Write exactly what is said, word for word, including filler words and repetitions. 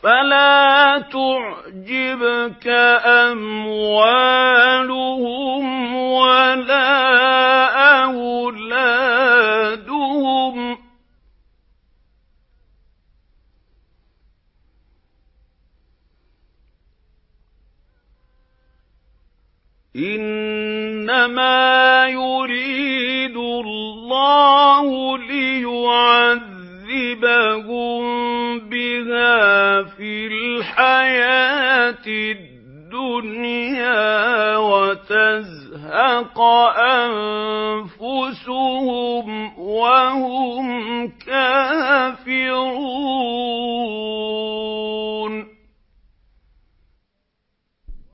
فلا تعجبك أموالهم ولا أولادهم، إنما يريد الله ليعذبهم بها في الحياة الدنيا